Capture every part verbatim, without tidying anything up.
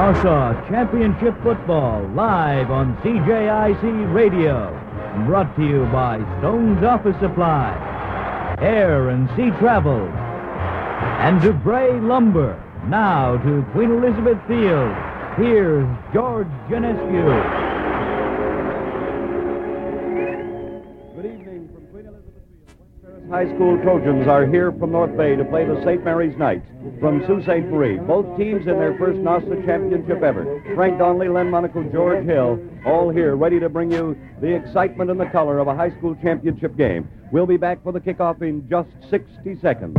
Wausau Championship Football, live on C J I C Radio. Brought to you by Stone's Office Supply, Air and Sea Travel, and Dubray Lumber. Now to Queen Elizabeth Field. Here's George Janescu. Good evening from Queen Elizabeth Field. West Ferris High School Trojans are here from North Bay to play the Saint Mary's Knights from Sault Ste. Marie. Both teams in their first NOSTA championship ever. Frank Donnelly, Len Monaco, George Hill, all here ready to bring you the excitement and the color of a high school championship game. We'll be back for the kickoff in just sixty seconds.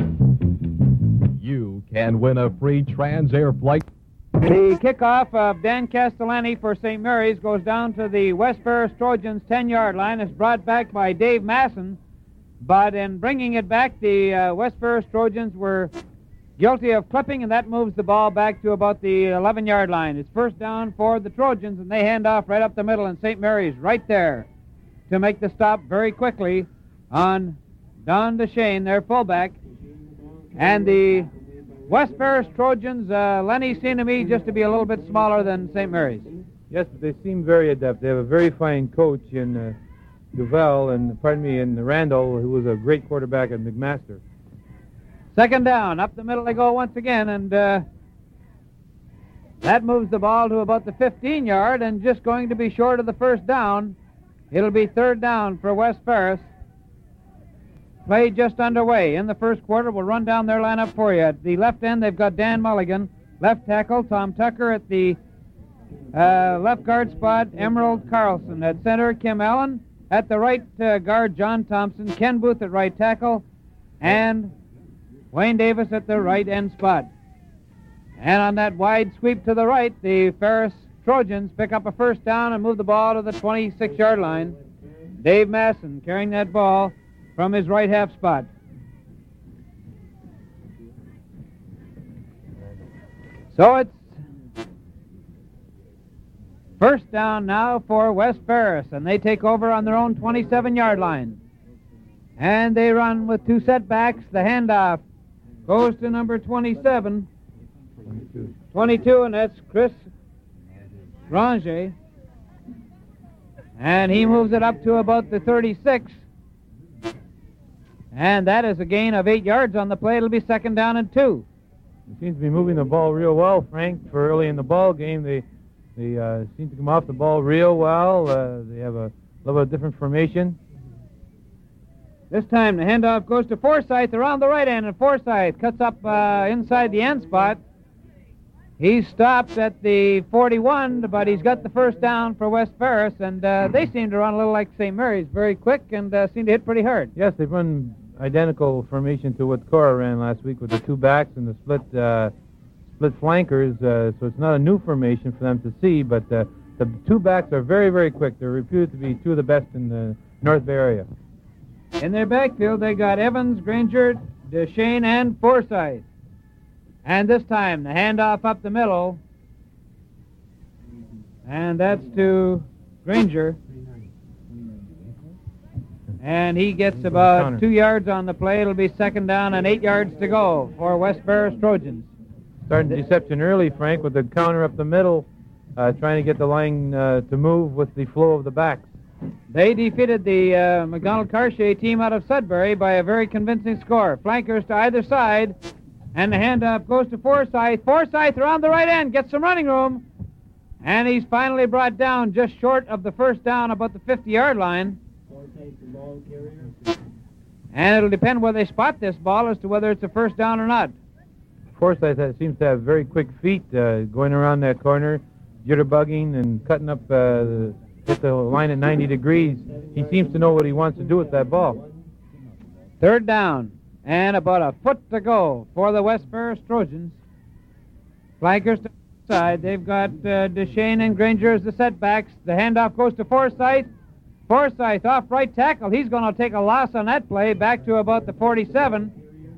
You can win a free Transair flight. The kickoff of Dan Castellani for Saint Mary's goes down to the West Ferris Trojans' ten-yard line. It's brought back by Dave Masson, but in bringing it back, the uh, West Ferris Trojans were guilty of clipping, and that moves the ball back to about the eleven-yard line. It's first down for the Trojans, and they hand off right up the middle, and Saint Mary's right there to make the stop very quickly on Don DeShane, their fullback. And the West Ferris Trojans, uh, Lenny seemed to me just to be a little bit smaller than Saint Mary's. Yes, but they seem very adept. They have a very fine coach in uh, Duval, and pardon me, in Randall, who was a great quarterback at McMaster. Second down, up the middle they go once again, and uh, that moves the ball to about the fifteen-yard, and just going to be short of the first down. It'll be third down for West Ferris. Play just underway in the first quarter. We'll run down their lineup for you. At the left end, they've got Dan Mulligan. Left tackle, Tom Tucker. At the uh, left guard spot, Emerald Carlson. At center, Kim Allen. At the right uh, guard, John Thompson. Ken Booth at right tackle. And Wayne Davis at the right end spot. And on that wide sweep to the right, the Ferris Trojans pick up a first down and move the ball to the twenty-six-yard line. Dave Masson carrying that ball from his right half spot. So it's first down now for West Ferris, and they take over on their own twenty-seven-yard line. And they run with two setbacks. The handoff goes to number twenty-seven. twenty-two. twenty-two, and that's Chris Granger. And he moves it up to about the thirty-six. And that is a gain of eight yards on the play. It'll be second down and two. They seem to be moving the ball real well, Frank, for early in the ball game. They they uh, seem to come off the ball real well. Uh, they have a little bit different formation. This time the handoff goes to Forsythe around the right end, and Forsythe cuts up uh, inside the end spot. He stopped at the forty-one, but he's got the first down for West Ferris, and uh, they seem to run a little like Saint Mary's, very quick, and uh, seem to hit pretty hard. Yes, they've run identical formation to what Cora ran last week with the two backs and the split uh, split flankers, uh, so it's not a new formation for them to see, but uh, the two backs are very, very quick. They're reputed to be two of the best in the North Bay area. In their backfield, they got Evans, Granger, DeShane, and Forsythe. And this time, the handoff up the middle, and that's to Granger. And he gets about two yards on the play. It'll be second down and eight yards to go for West Ferris Trojans. Starting deception early, Frank, with the counter up the middle, uh, trying to get the line uh, to move with the flow of the backs. They defeated the uh, McDonald-Cartier team out of Sudbury by a very convincing score. Flankers to either side, and the handoff goes to Forsythe. Forsythe around the right end, gets some running room, and he's finally brought down just short of the first down, about the fifty-yard line. And it'll depend where they spot this ball as to whether it's a first down or not. Forsythe seems to have very quick feet, uh, going around that corner, jitterbugging and cutting up, uh, the, hit the line at ninety degrees. He seems to know what he wants to do with that ball. Third down, and about a foot to go for the West Ferris Trojans. Flankers to the side. They've got uh, DeShane and Granger as the setbacks. The handoff goes to Forsythe. Forsythe off right tackle. He's going to take a loss on that play back to about the forty-seven.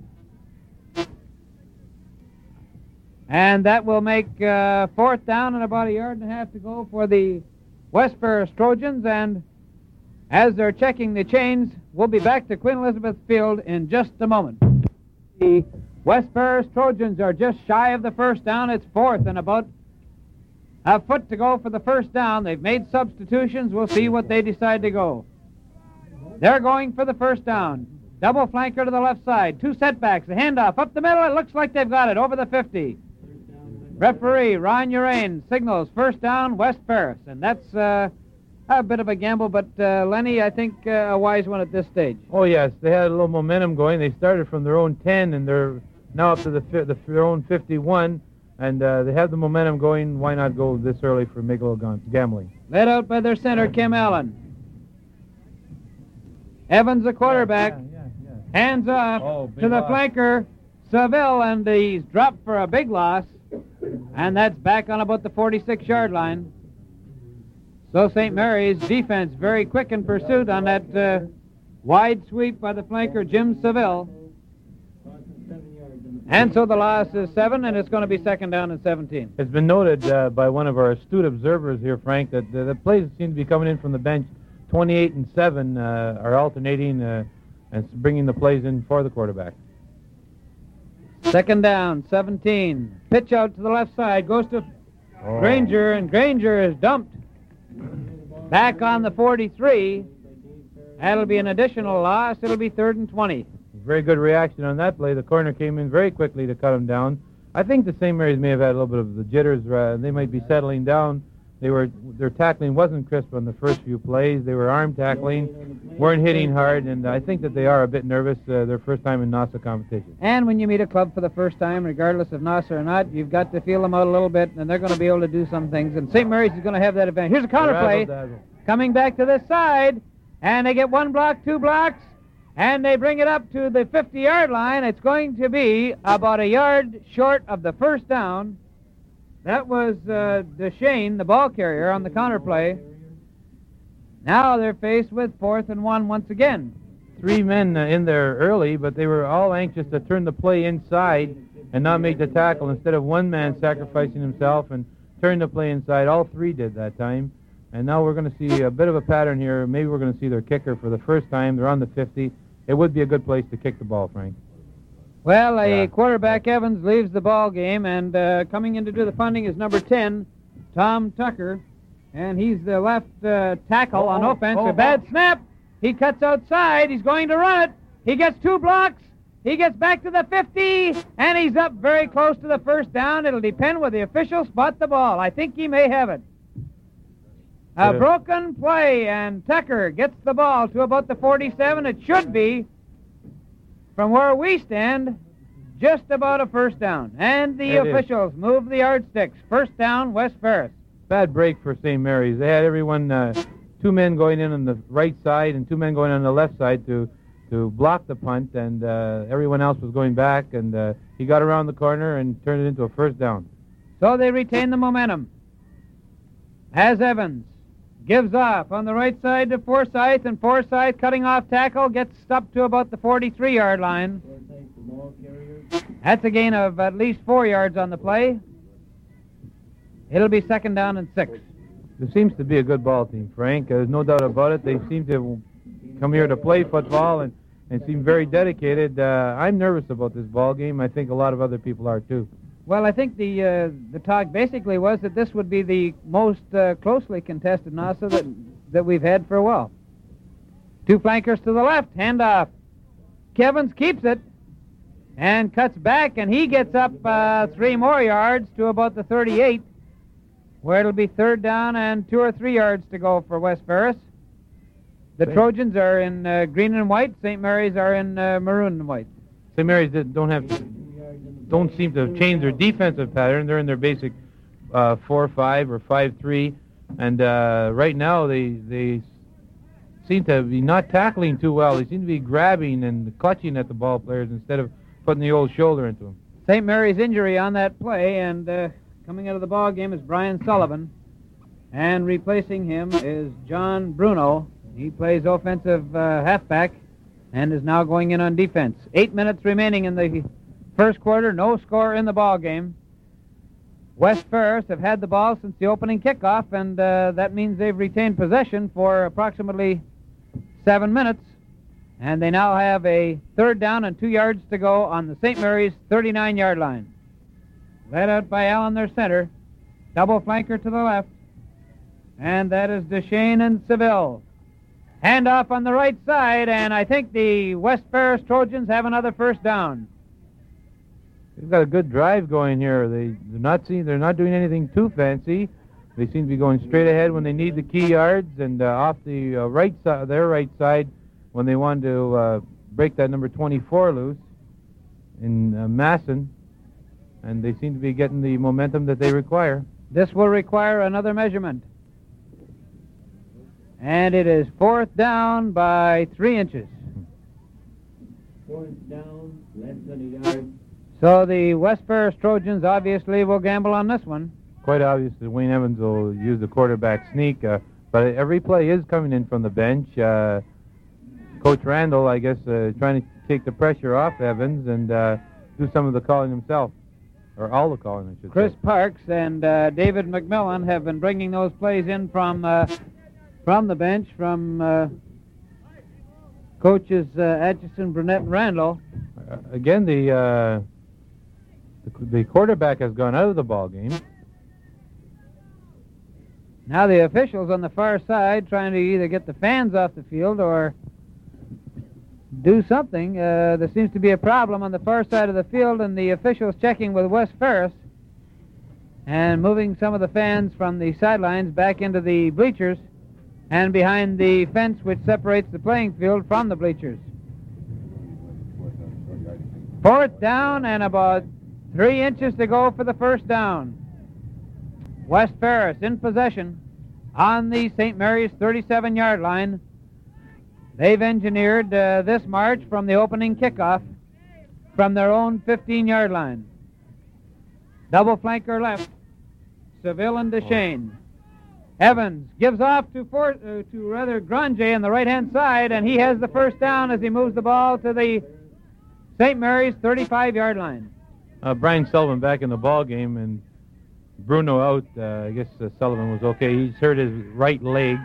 And that will make uh, fourth down and about a yard and a half to go for the West Ferris Trojans. And as they're checking the chains, we'll be back to Queen Elizabeth Field in just a moment. The West Ferris Trojans are just shy of the first down. It's fourth and about A foot to go for the first down. They've made substitutions. We'll see what they decide to go. They're going for the first down. Double flanker to the left side. Two setbacks. A handoff up the middle. It looks like they've got it over the fifty. Referee Ron Urain signals first down, West Ferris. And that's uh, a bit of a gamble, but uh, Lenny, I think uh, a wise one at this stage. Oh, yes. They had a little momentum going. They started from their own ten, and they're now up to the, fi- the their own fifty-one. And uh, they have the momentum going. Why not go this early for make a little gam- gambling? Led out by their center, Kim Allen. Evans, the quarterback. Yeah, yeah, Hands off Oh, big to the loss. flanker, Seville, and he's dropped for a big loss. And that's back on about the forty-six-yard line. So Saint Mary's defense very quick in pursuit on that uh, wide sweep by the flanker, Jim Seville. And so the loss is seven, and it's going to be second down and seventeen. It's been noted uh, by one of our astute observers here, Frank, that the, the plays seem to be coming in from the bench. twenty-eight and seven uh, are alternating uh, and bringing the plays in for the quarterback. Second down, seventeen. Pitch out to the left side, goes to Oh. Granger, and Granger is dumped. Back on the forty-three. That'll be an additional loss. It'll be third and twenty. Very good reaction on that play. The corner came in very quickly to cut him down. I think the Saint Mary's may have had a little bit of the jitters. Uh, they might be settling down. They were their tackling wasn't crisp on the first few plays. They were arm tackling, weren't hitting hard, and I think that they are a bit nervous. Uh, their first time in NASA competition. And when you meet a club for the first time, regardless of N A S A or not, you've got to feel them out a little bit, and they're going to be able to do some things. And Saint Mary's is going to have that advantage. Here's a counter play Razzle-dazzle. coming back to this side, and they get one block, two blocks, and they bring it up to the fifty-yard line. It's going to be about a yard short of the first down. That was uh, Deshane, the ball carrier, on the counter play. Now they're faced with fourth and one once again. Three men uh, in there early, but they were all anxious to turn the play inside and not make the tackle. Instead of one man sacrificing himself and turn the play inside, all three did that time. And now we're going to see a bit of a pattern here. Maybe we're going to see their kicker for the first time. They're on the fifty. It would be a good place to kick the ball, Frank. Well, a Yeah. quarterback, Evans, leaves the ball game, and uh, coming in to do the punting is number ten, Tom Tucker. And he's the left uh, tackle Oh, on oh, offense. oh, a bad oh. snap. He cuts outside. He's going to run it. He gets two blocks. He gets back to the fifty, and he's up very close to the first down. It'll depend where the officials spot the ball. I think he may have it. A Yeah. broken play, and Tucker gets the ball to about the forty-seven. It should be, from where we stand, just about a first down. And the It is. officials move the yardsticks. First down, West Ferris. Bad break for Saint Mary's. They had everyone, uh, two men going in on the right side and two men going on the left side to to block the punt, and uh, everyone else was going back, and uh, he got around the corner and turned it into a first down. So they retain the momentum. As Evans gives off on the right side to Forsyth, and Forsyth, cutting off tackle, gets up to about the forty-three-yard line. That's a gain of at least four yards on the play. It'll be second down and six. There seems to be a good ball team, Frank. There's no doubt about it. They seem to come here to play football and, and seem very dedicated. Uh, I'm nervous about this ball game. I think a lot of other people are, too. Well, I think the uh, the talk basically was that this would be the most uh, closely contested N A S A that, that we've had for a while. Two flankers to the left, handoff. Kevins keeps it and cuts back, and he gets up uh, three more yards to about the thirty-eight, where it'll be third down and two or three yards to go for West Ferris. The Thank- Trojans are in uh, green and white. Saint Mary's are in uh, maroon and white. Saint Mary's did- don't have, don't seem to have changed their defensive pattern. They're in their basic uh, four five or five three, and uh, right now they they seem to be not tackling too well. They seem to be grabbing and clutching at the ball players instead of putting the old shoulder into them. Saint Mary's injury on that play, and uh, coming out of the ball game is Brian Sullivan, and replacing him is John Bruno. He plays offensive uh, halfback and is now going in on defense. Eight minutes remaining in the first quarter, no score in the ball game. West Ferris have had the ball since the opening kickoff, and uh, that means they've retained possession for approximately seven minutes. And they now have a third down and two yards to go on the Saint Mary's thirty-nine-yard line. Led out by Allen, their center. Double flanker to the left. And that is Duchesne and Seville. Handoff on the right side, and I think the West Ferris Trojans have another first down. They've got a good drive going here. They, they're not seeing, they're not doing anything too fancy. They seem to be going straight ahead when they need the key yards, and uh, off the uh, right side, their right side, when they want to uh, break that number twenty-four loose in uh, Masson, and they seem to be getting the momentum that they require. This will require another measurement. And it is fourth down by three inches. Fourth down, less than a yard. So the West Ferris Trojans obviously will gamble on this one. Quite obvious that Wayne Evans will use the quarterback sneak, uh, but every play is coming in from the bench. Uh, Coach Randall, I guess, uh, trying to take the pressure off Evans and uh, do some of the calling himself, or all the calling, I should Chris say. Parks and uh, David McMillan have been bringing those plays in from uh, from the bench, from uh, coaches uh, Atchison, Burnett, and Randall. Uh, again, the, uh, the the quarterback has gone out of the ball game. Now the officials on the far side trying to either get the fans off the field or do something. Uh, there seems to be a problem on the far side of the field, and the officials checking with West Ferris and moving some of the fans from the sidelines back into the bleachers and behind the fence which separates the playing field from the bleachers. Fourth down and about three inches to go for the first down. West Ferris in possession on the Saint Mary's thirty-seven-yard line. They've engineered uh, this march from the opening kickoff from their own fifteen-yard line. Double flanker left, Seville and Duchesne. Evans gives off to for, uh, to rather Granger on the right-hand side, and he has the first down as he moves the ball to the Saint Mary's thirty-five-yard line. Uh, Brian Sullivan back in the ball game, and Bruno out. Uh, I guess uh, Sullivan was okay. He's hurt his right leg.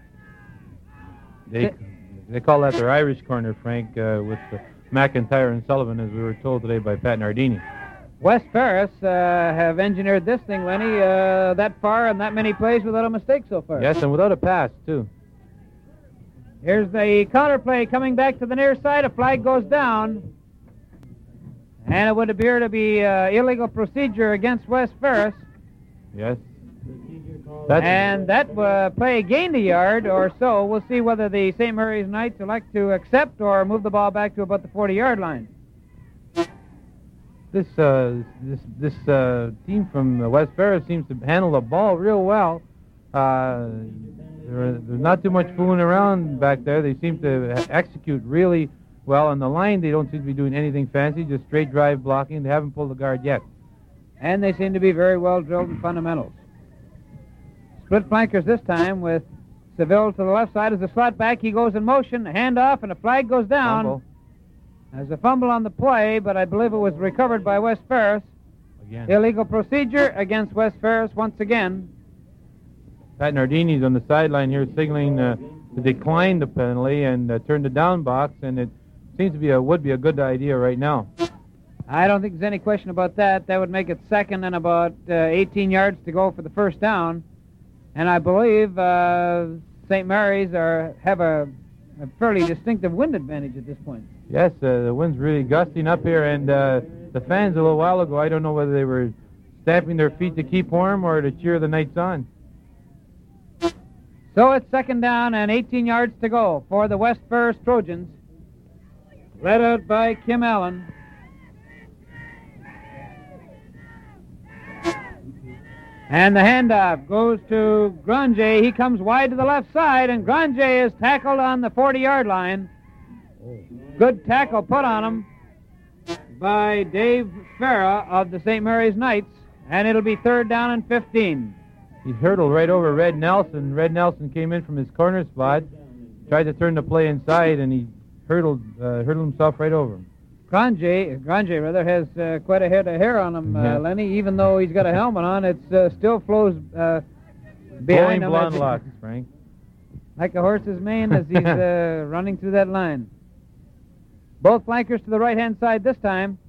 They they call that their Irish corner, Frank, uh, with uh, McIntyre and Sullivan, as we were told today by Pat Nardini. West Ferris uh, have engineered this thing, Lenny, uh, that far and that many plays without a mistake so far. Yes, and without a pass, too. Here's the counter play coming back to the near side. A flag goes down. And it would appear to be uh, illegal procedure against West Ferris. Yes. That's and that uh, play gained a yard or so. We'll see whether the Saint Mary's Knights elect to accept or move the ball back to about the forty-yard line. This uh, this this uh, team from West Ferris seems to handle the ball real well. Uh, there, there's not too much fooling around back there. They seem to execute really well on the line. They don't seem to be doing anything fancy, just straight drive blocking. They haven't pulled the guard yet. And they seem to be very well drilled in fundamentals. Split flankers this time with Seville to the left side as a slot back. He goes in motion, a handoff, and a flag goes down. Fumble. There's a fumble on the play, but I believe it was recovered by West Ferris. Again. Illegal procedure against West Ferris once again. Pat Nardini's on the sideline here signaling uh, to decline the penalty and uh, turn the down box, and it seems to be a would be a good idea right now. I don't think there's any question about that. That would make it second and about uh, eighteen yards to go for the first down. And I believe uh, Saint Mary's are have a, a fairly distinctive wind advantage at this point. Yes, uh, the wind's really gusting up here, and uh, the fans a little while ago, I don't know whether they were stamping their feet to keep warm or to cheer the Knights on. So it's second down and eighteen yards to go for the West Ferris Trojans, led out by Kim Allen. And the handoff goes to Granger. He comes wide to the left side, and Granger is tackled on the forty-yard line. Good tackle put on him by Dave Farah of the Saint Mary's Knights, and it'll be third down and fifteen. He hurtled right over Red Nelson. Red Nelson came in from his corner spot, tried to turn the play inside, and he hurtled uh, hurtled himself right over him. Granger, Granger rather, has uh, quite a head of hair on him, uh, Yeah. Lenny. Even though he's got a helmet on, it uh, still flows uh, behind Blowing him blonde as- locks, Frank. like a horse's mane as he's uh, running through that line. Both flankers to the right-hand side this time.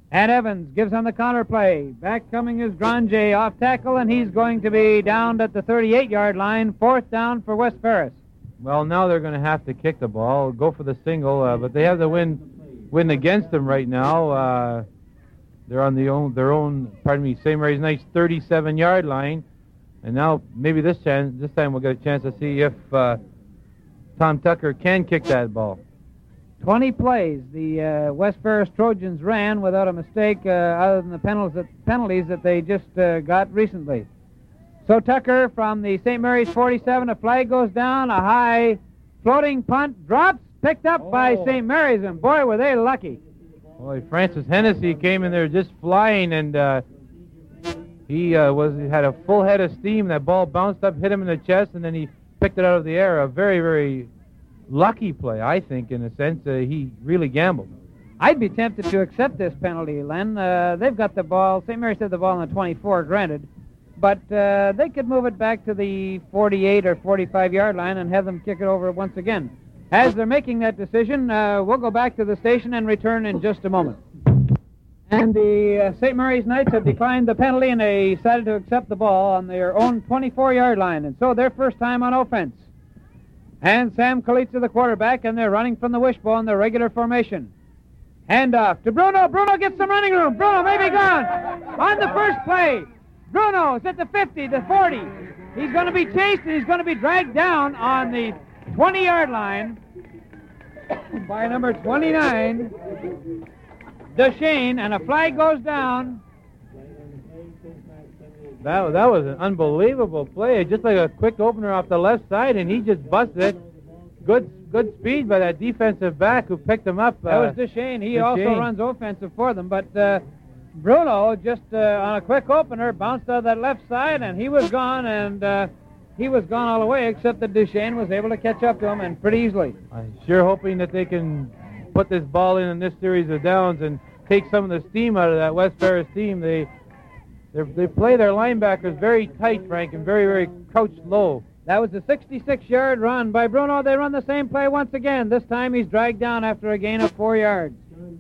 And Evans gives on the counter play. Back coming is Granger off tackle, and he's going to be downed at the thirty-eight-yard line. Fourth down for West Ferris. Well, now they're going to have to kick the ball, go for the single, uh, but they have the win, win against them right now. Uh, they're on the own, their own, pardon me, Saint Mary's Knights thirty-seven-yard line, and now maybe this chance, this time we'll get a chance to see if uh, Tom Tucker can kick that ball. twenty plays the uh, West Ferris Trojans ran without a mistake, uh, other than the penalties that, penalties that they just uh, got recently. So Tucker from the Saint Mary's forty-seven, a flag goes down, a high floating punt drops, picked up oh. by Saint Mary's, and boy, were they lucky. Boy, Francis Hennessy came in there just flying, and uh, he uh, was he had a full head of steam. That ball bounced up, hit him in the chest, and then he picked it out of the air. A very, very lucky play, I think, in a sense. Uh, he really gambled. I'd be tempted to accept this penalty, Len. Uh, they've got the ball. Saint Mary's had the ball on the twenty-four, granted. But uh, they could move it back to the forty-eight or forty-five-yard line and have them kick it over once again. As they're making that decision, uh, we'll go back to the station and return in just a moment. And the uh, Saint Mary's Knights have declined the penalty, and they decided to accept the ball on their own twenty-four-yard line. And so their first time on offense. And Sam Kalitza, the quarterback, and they're running from the wishbone, their regular formation. Hand off to Bruno. Bruno gets some running room. Bruno may be gone. On the first play, Bruno is at the fifty, the forty. He's going to be chased, and he's going to be dragged down on the twenty-yard line by number twenty-nine, Duchesne, and a flag goes down. That, that was an unbelievable play, just like a quick opener off the left side, and he just busted it. Good good speed by that defensive back who picked him up. That uh, was Duchesne. He Duchesne. also runs offensive for them, but uh, Bruno just uh, on a quick opener bounced out of that left side, and he was gone, and uh, he was gone all the way, except that Duchesne was able to catch up to him, and pretty easily. I'm sure hoping that they can put this ball in in this series of downs and take some of the steam out of that West Ferris team. They they play their linebackers very tight, Frank, and very, very crouched low. That was a sixty-six-yard run by Bruno. They run the same play once again. This time he's dragged down after a gain of four yards.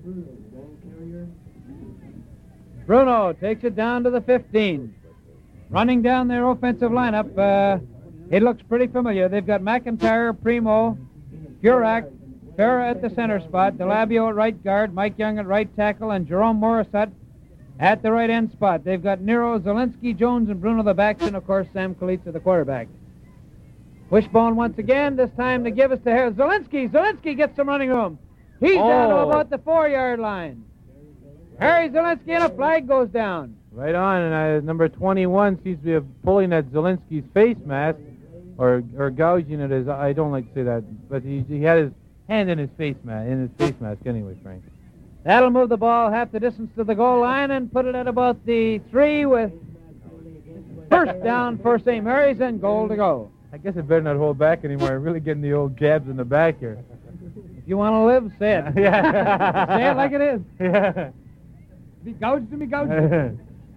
Bruno takes it down to the fifteen. Running down their offensive lineup, uh, it looks pretty familiar. They've got McIntyre, Primo, Burak, Farah at the center spot, DeLabio at right guard, Mike Young at right tackle, and Jerome Morissette at the right end spot. They've got Nero, Zielinski, Jones, and Bruno the backs, and of course Sam Kalitza the quarterback. Wishbone once again, this time to give us to Harris. Zielinski, Zielinski gets some running room. He's oh. down to about the four-yard line. Harry Zielinski, and a flag goes down. Right on, and uh, number twenty-one seems to be pulling at Zielinski's face mask, or or gouging at his. I don't like to say that, but he he had his hand in his face mask, in his face mask anyway, Frank. That'll move the ball half the distance to the goal line and put it at about the three with first down for Saint Mary's and goal to go. I guess I better not hold back anymore. I'm really getting the old jabs in the back here. If you want to live, say it. Yeah. Say it like it is. Yeah. Be gouged to be gouged.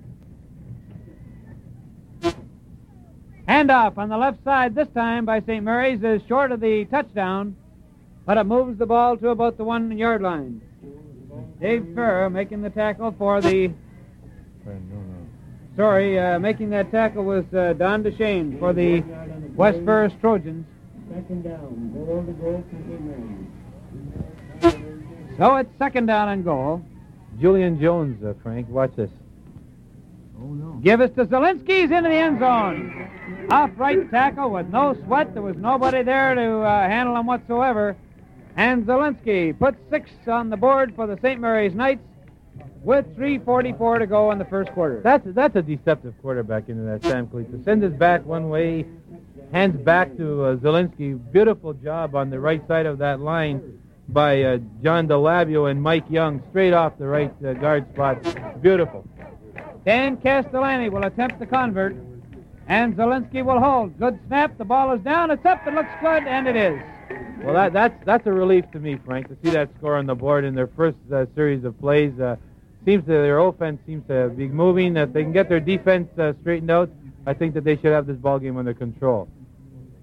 Handoff on the left side this time by Saint Mary's is short of the touchdown, but it moves the ball to about the one-yard line. Dave Farrer making the tackle for the... Sorry, uh, making that tackle was uh, Don Duchesne for the West Ferris Trojans. Second down, goal to goal for Saint Mary's. So it's second down and goal. Julian Jones, uh, Frank, watch this. Oh, no. Give us to Zielinski. He's into the end zone. Off right tackle with no sweat. There was nobody there to uh, handle him whatsoever. And Zielinski puts six on the board for the Saint Mary's Knights with three forty-four to go in the first quarter. That's that's a deceptive quarterback into that Sam Kalitza. Send his back one way, hands back to uh, Zielinski. Beautiful job on the right side of that line by uh, John DeLabio and Mike Young, straight off the right uh, guard spot. Beautiful. Dan Castellani will attempt the convert, and Zielinski will hold. Good snap. The ball is down. It's up. It looks good, and it is. Well, that, that's that's a relief to me, Frank, to see that score on the board in their first uh, series of plays. Uh, seems that their offense seems to be moving. If they can get their defense uh, straightened out, I think that they should have this ball game under control.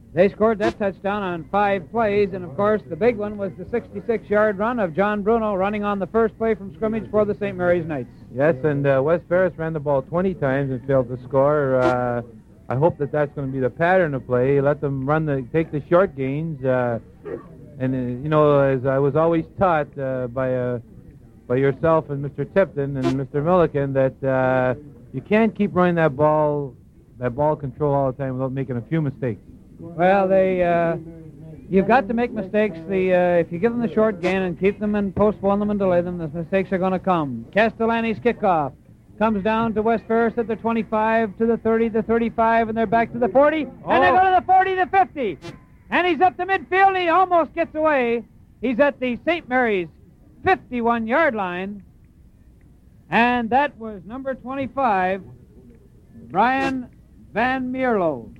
They scored that touchdown on five plays, and of course the big one was the sixty-six-yard run of John Bruno running on the first play from scrimmage for the Saint Mary's Knights. Yes, and uh, West Ferris ran the ball twenty times and failed to score. Uh, I hope that that's going to be the pattern of play. Let them run the, take the short gains. Uh, and, uh, you know, as I was always taught uh, by uh, by yourself and Mister Tipton and Mister Milliken, that uh, you can't keep running that ball, that ball control all the time without making a few mistakes. Well, they, uh, you've got to make mistakes. The uh, if you give them the short gain and keep them and postpone them and delay them, the mistakes are going to come. Castellani's kickoff comes down to West Ferris at the twenty-five, to the thirty, the thirty-five, and they're back to the forty, Oh. and they go to the forty, the fifty. And he's up the midfield, and he almost gets away. He's at the Saint Mary's fifty-one-yard line. And that was number twenty-five, Brian Van Mierlo.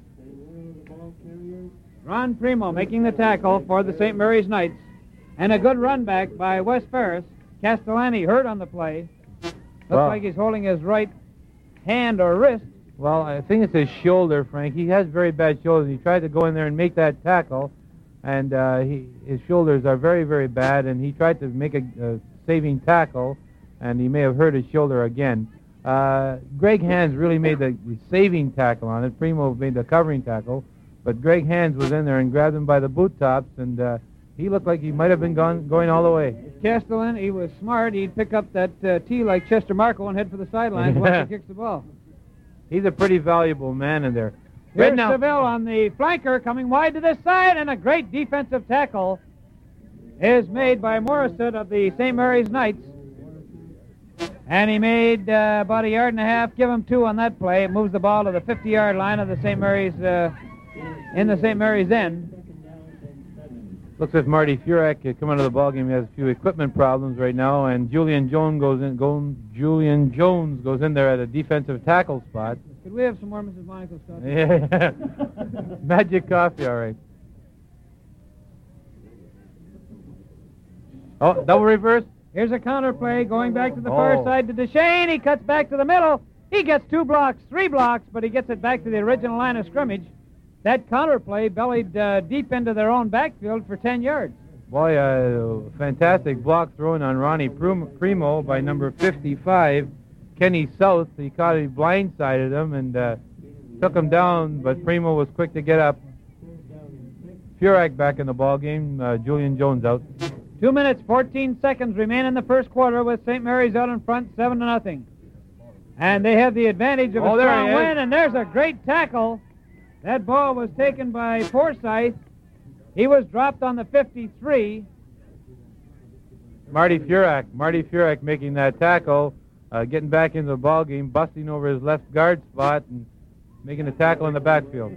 Ron Primo making the tackle for the Saint Mary's Knights. And a good run back by West Ferris. Castellani hurt on the play. Looks Wow. like he's holding his right hand or wrist. Well, I think it's his shoulder, Frank. He has very bad shoulders. He tried to go in there and make that tackle, and uh, he, his shoulders are very, very bad, and he tried to make a, a saving tackle, and he may have hurt his shoulder again. Uh, Greg Hands really made the, the saving tackle on it. Primo made the covering tackle, but Greg Hands was in there and grabbed him by the boot tops, and uh, he looked like he might have been gone, going all the way. Castellani, he was smart. He'd pick up that uh, tee like Chester Marco and head for the sidelines once he kicks the ball. He's a pretty valuable man in there. Here's Right now, Seville on the flanker coming wide to this side, and a great defensive tackle is made by Morissette of the Saint Mary's Knights. And he made uh, about a yard and a half. Give him two on that play. It moves the ball to the fifty-yard line of the Saint Mary's, uh, in the Saint Mary's end. looks like Marty Furak uh, coming out of the ballgame. He has a few equipment problems right now, and Julian Jones goes in. Go, Julian Jones goes in there at a defensive tackle spot. Could we have some more Missus Monaco stuff? Yeah, magic coffee, all right. Oh, double reverse. Here's a counter play going back to the Oh. far side to Deshane. He cuts back to the middle. He gets two blocks, three blocks, but he gets it back to the original line of scrimmage. That counter play bellied uh, deep into their own backfield for ten yards. Boy, uh, fantastic block thrown on Ronnie Prum- Primo by number fifty-five, Kenny South. He caught it, blindsided him, and uh, took him down, but Primo was quick to get up. Furak back in the ballgame. Uh, Julian Jones out. Two minutes, fourteen seconds remain in the first quarter with Saint Mary's out in front, seven to nothing. And they have the advantage of Oh, a there strong he is. win, and there's a great tackle. That ball was taken by Forsyth. He was dropped on the fifty-three. Marty Furak. Marty Furak making that tackle, uh, getting back into the ballgame, busting over his left guard spot, and making a tackle in the backfield.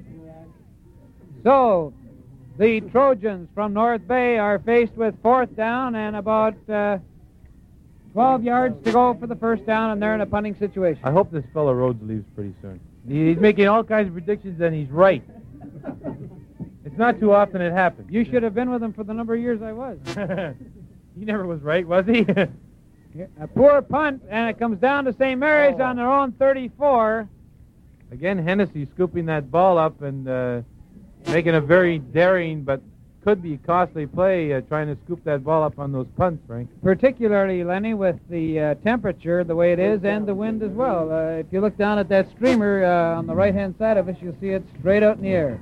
So, the Trojans from North Bay are faced with fourth down and about uh, twelve yards to go for the first down, and they're in a punting situation. I hope this fellow Rhodes leaves pretty soon. He's making all kinds of predictions, and he's right. It's not too often it happens. You should have been with him for the number of years I was. He never was right, was he? A poor punt, and it comes down to Saint Mary's on their own thirty-four. Again, Hennessy scooping that ball up and uh, making a very daring but could be costly play, uh, trying to scoop that ball up on those punts, Frank. Particularly, Lenny, with the uh, temperature the way it is and the wind as well. Uh, if you look down at that streamer uh, on the right-hand side of us, you'll see it straight out in the air.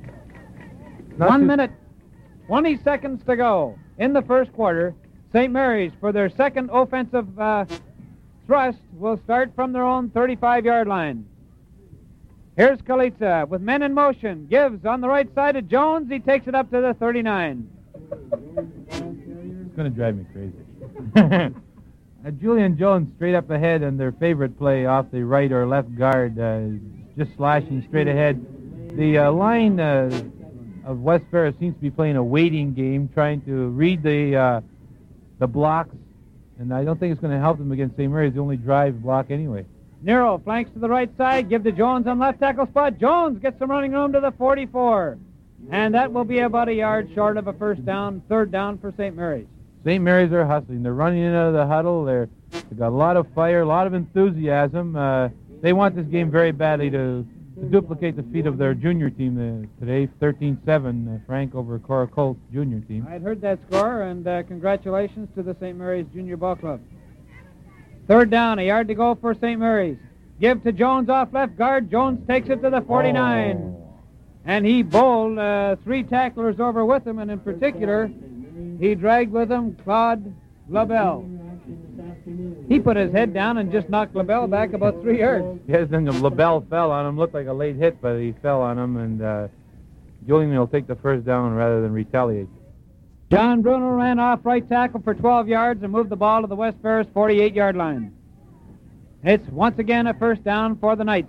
Not One too- minute, twenty seconds to go in the first quarter. Saint Mary's, for their second offensive uh, thrust, will start from their own thirty-five-yard line. Here's Kalitza with men in motion. Gives on the right side to Jones. He takes it up to the thirty-nine. It's going to drive me crazy. uh, Julian Jones straight up ahead on their favorite play off the right or left guard, uh, just slashing straight ahead. The uh, line uh, of West Ferris seems to be playing a waiting game, trying to read the uh, the blocks, and I don't think it's going to help them against Saint Mary's. The only drive block anyway. Nero flanks to the right side. Give to Jones on left tackle spot. Jones gets some running room to the forty-four. And that will be about a yard short of a first down, third down for Saint Mary's. Saint Mary's are hustling. They're running in out of the huddle. They're, they've got a lot of fire, a lot of enthusiasm. Uh, they want this game very badly to to duplicate the feat of their junior team uh, today, thirteen seven, uh, Frank, over Cora Colt's junior team. I'd heard that score, and uh, congratulations to the Saint Mary's Junior Ball Club. Third down, a yard to go for Saint Mary's. Give to Jones off left guard. Jones takes it to the forty-nine. Oh. And he bowled uh, three tacklers over with him, and in particular, he dragged with him Claude LaBelle. He put his head down and just knocked LaBelle back about three yards. Yes, then LaBelle fell on him. Looked like a late hit, but he fell on him, and uh, Julian will take the first down rather than retaliate. John Bruno ran off right tackle for twelve yards and moved the ball to the West Ferris forty-eight-yard line. It's once again a first down for the Knights.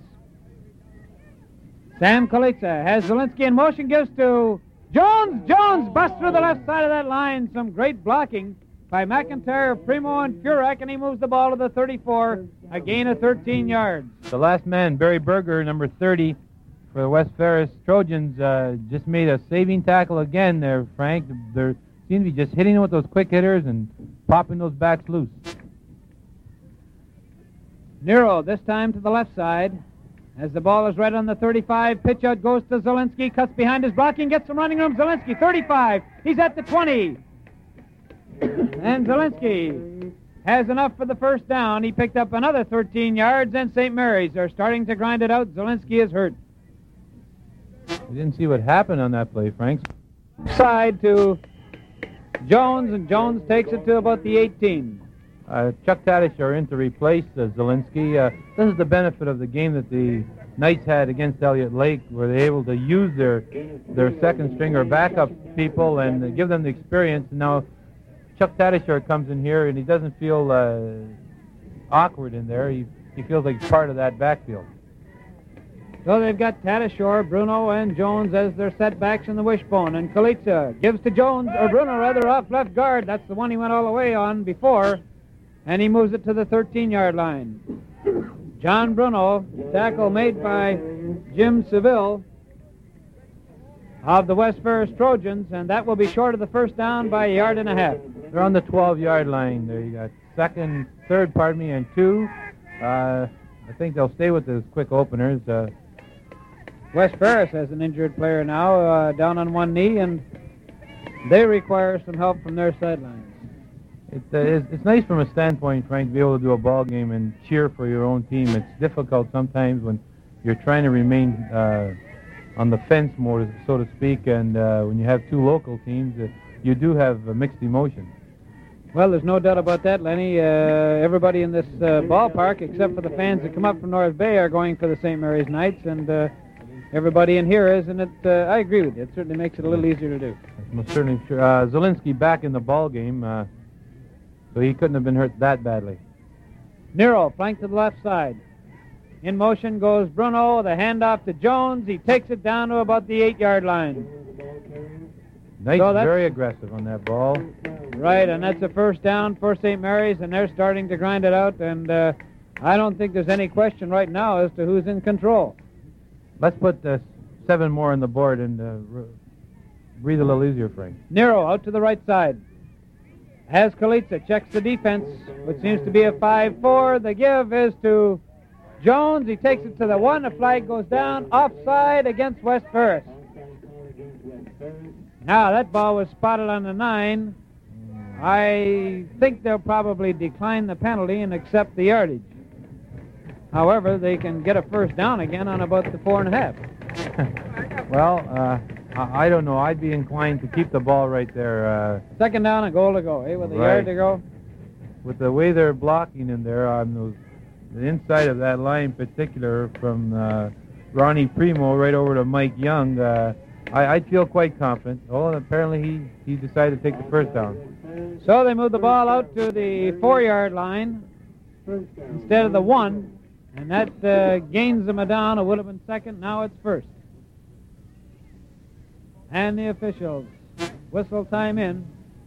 Sam Kalitza has Zielinski in motion, gives to Jones. Jones busts through the left side of that line. Some great blocking by McIntyre, Primo, and Furak, and he moves the ball to the thirty-four, a gain of thirteen yards. The last man, Barry Berger, number thirty, for the West Ferris Trojans, uh, just made a saving tackle again there, Frank. They seem to be just hitting with those quick hitters and popping those backs loose. Nero, this time to the left side. As the ball is right on the thirty-five, pitch out goes to Zielinski, cuts behind his blocking, gets some running room. Zielinski, thirty-five. He's at the twenty. And Zielinski has enough for the first down. He picked up another thirteen yards, and Saint Mary's are starting to grind it out. Zielinski is hurt. We didn't see what happened on that play, Frank. Side to Jones, and Jones takes it to about the eighteen. Uh, Chuck Tadish are in to replace uh, Zielinski. Uh, this is the benefit of the game that the Knights had against Elliott Lake, where they're able to use their their second string or backup people and uh, give them the experience. And now Chuck Tadishore comes in here, and he doesn't feel uh, awkward in there. He, he feels like he's part of that backfield. So they've got Tadishore, Bruno, and Jones as their setbacks in the wishbone. And Kalitza gives to Jones, or Bruno rather, off left guard. That's the one he went all the way on before. And he moves it to the thirteen-yard line. John Bruno, tackle made by Jim Seville of the West Ferris Trojans, and that will be short of the first down by a yard and a half. They're on the twelve-yard line. There you got second, third, pardon me, and two. Uh, I think they'll stay with those quick openers. Uh, West Ferris has an injured player now, uh, down on one knee, and they require some help from their sidelines. It's, uh, it's, it's nice from a standpoint, Frank, to be able to do a ball game and cheer for your own team. It's difficult sometimes when you're trying to remain uh, on the fence more, so to speak, and uh, when you have two local teams, uh, you do have uh, mixed emotions. Well, there's no doubt about that, Lenny. Uh, everybody in this uh, ballpark, except for the fans that come up from North Bay, are going for the Saint Mary's Knights, and uh, everybody in here is, and it, uh, I agree with you. It certainly makes it a little easier to do. Most certainly true. Uh, Zielinski back in the ball game. Uh, So he couldn't have been hurt that badly. Nero, flank to the left side. In motion goes Bruno, the handoff to Jones. He takes it down to about the eight-yard line. Knights so very aggressive on that ball. Right, and that's a first down for Saint Mary's, and they're starting to grind it out, and uh, I don't think there's any question right now as to who's in control. Let's put uh, seven more on the board and uh, breathe a little easier, Frank. Nero out to the right side. As Kalitza checks the defense, which seems to be a five four, the give is to Jones. He takes it to the one. The flag goes down. Offside against West Ferris. Now, that ball was spotted on the nine. I think they'll probably decline the penalty and accept the yardage. However, they can get a first down again on about the four and a half. Well, uh... I don't know. I'd be inclined to keep the ball right there. Uh, Second down, a goal to go, eh? With a right. yard to go. With the way they're blocking in there on those, the inside of that line in particular, from uh, Ronnie Primo right over to Mike Young, uh, I, I'd feel quite confident. Oh, and apparently he, he decided to take the first down. So they move the ball out to the four-yard line instead of the one, and that uh, gains them a down. It would have been second. Now it's first. And the officials whistle time in.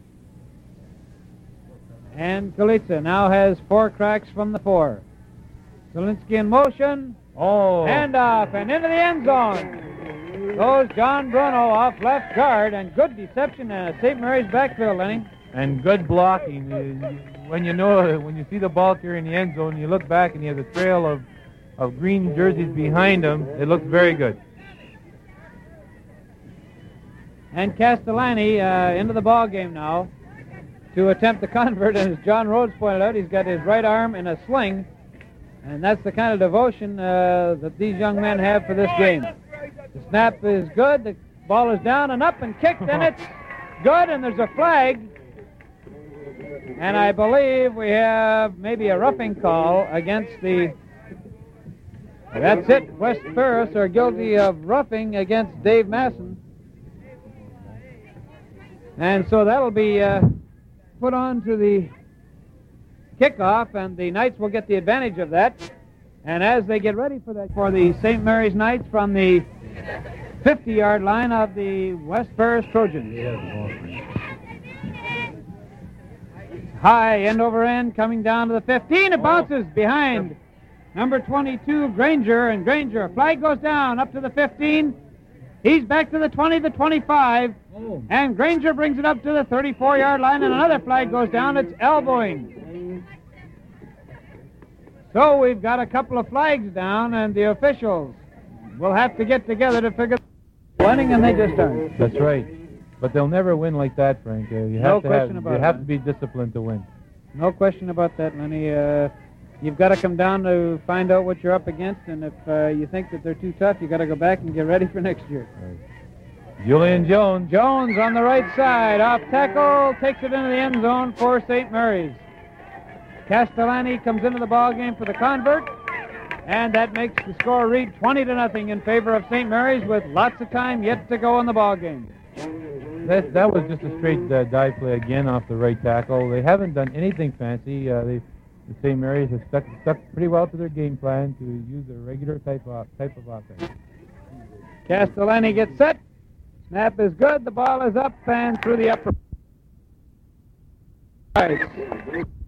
And Kalitza now has four cracks from the four. Zielinski in motion. Oh. Handoff and into the end zone. Goes John Bruno off left guard, and good deception in Saint Mary's backfield, Lenny. And good blocking. When you know, when you see the ball carry in the end zone, you look back and you have a trail of of green jerseys behind them. It looks very good. And Castellani uh, into the ball game now to attempt the convert. And as John Rhodes pointed out, he's got his right arm in a sling. And that's the kind of devotion uh, that these young men have for this game. The snap is good. The ball is down and up and kicked, and it's good, and there's a flag. And I believe we have maybe a roughing call against the... That's it. West Ferris are guilty of roughing against Dave Masson. And so that'll be uh, put on to the kickoff, and the Knights will get the advantage of that. And as they get ready for that, for the Saint Mary's Knights from the fifty-yard line of the West Ferris Trojans. High, end over end, coming down to the fifteen. It bounces behind number twenty-two, Granger, and Granger. Flag goes down up to the fifteen. He's back to the twenty, the twenty-five, oh. And Granger brings it up to the thirty-four-yard line, and another flag goes down. It's elbowing. So we've got a couple of flags down, and the officials will have to get together to figure winning, and they just aren't. That's right. But they'll never win like that, Frank. Uh, you no have to question have, about you it, have man. to be disciplined to win. No question about that, Lenny. Uh, You've got to come down to find out what you're up against, and if uh, you think that they're too tough, you've got to go back and get ready for next year. Right. Julian Jones. Jones on the right side, off tackle, takes it into the end zone for Saint Mary's. Castellani comes into the ball game for the convert, and that makes the score read twenty to nothing in favor of Saint Mary's, with lots of time yet to go in the ball game. That, that was just a straight uh, dive play again off the right tackle. They haven't done anything fancy. Uh, they The Saint Mary's has stuck, stuck pretty well to their game plan to use a regular type of, type of offense. Castellani gets set. Snap is good. The ball is up and through the upper. Right.